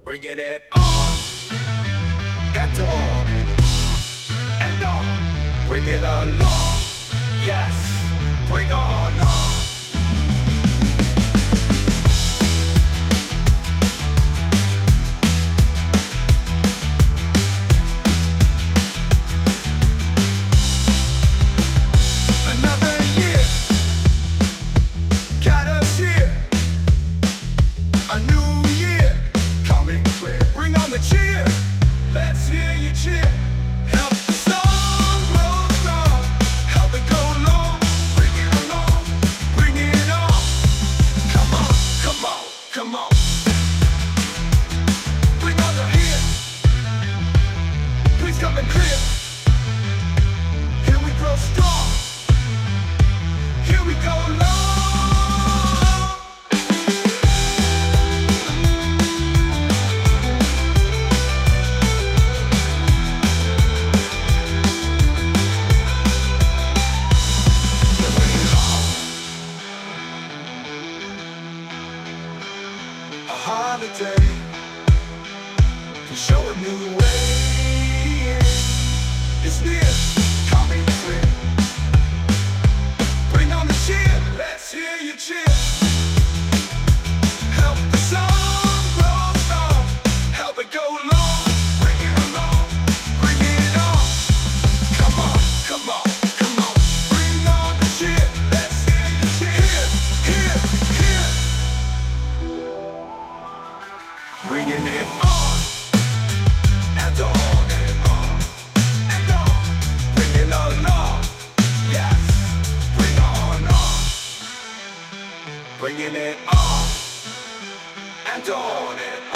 Bringing it on and on and on. Bring it along, yes, bring on. Another year got us here. A new year coming clear. Bring on the cheer. Let's hear you cheer. Help the song grow strong. Help it go long. Bring it along. Bring it on. Come on, come on, come on. Bring on the here. Please come and clear. Here we grow strong. Here we go long. A holiday to show a new way. It's near, coming clear. Bring on the cheer, let's hear you cheer. Help the song grow strong. Help it go long. Bring it along, bring it on. Come on, come on, come on. Bring on the cheer, let's hear you cheer. Here, here, here. Bringing it on and on and on and on. Bring it along, yes, bring on. Bringing it on and on and on.